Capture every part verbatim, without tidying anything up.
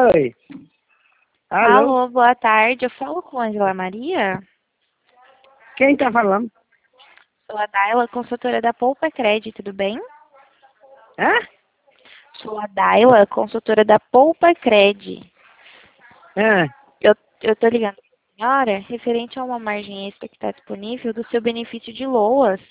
Oi. Alô? Alô, boa tarde. Eu falo com a Angela Maria. Quem tá falando? Sou a Daila, consultora da Poupa Cred, tudo bem? Hã? Sou a Daila, consultora da Poupa Cred. Hã? Eu, eu tô ligando pra senhora referente a uma margem extra que está disponível do seu benefício de LOAS.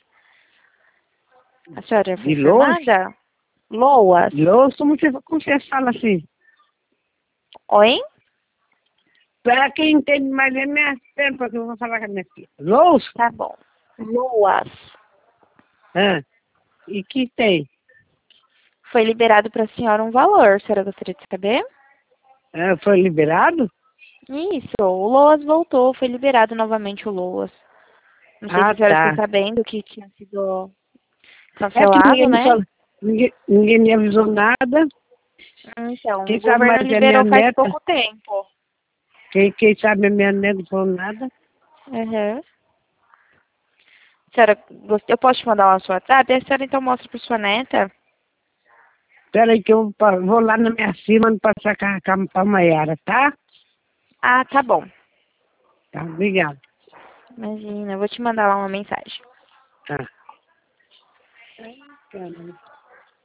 A senhora já foi De louça? informada? LOAS. De louça? Como você, como você fala assim? Oi? Para quem entende mais é minha perna, porque eu vou falar com a minha filha. Louça? Tá bom. LOAS. Hã? E que tem? Foi liberado para a senhora um valor. A senhora gostaria de saber? Hã? Foi liberado? Isso, o LOAS voltou, foi liberado novamente o LOAS. Não sei se Ah, a senhora ficou tá. sabendo que tinha sido É que cancelado, ninguém me né? falou, ninguém, ninguém me avisou nada. Então, Quem o sabe governo mais é minha liberou faz neta. pouco tempo. Quem, quem sabe é minha neta não falou nada. Uhum. Senhora, gost- eu posso te mandar lá no seu WhatsApp? A senhora então mostra para sua neta? Espera aí que eu pa- vou lá na minha firma passar com a, com a Maiara, tá? Ah, tá bom. Tá, obrigado. Imagina, eu vou te mandar lá uma mensagem. Tá. Ai, caramba.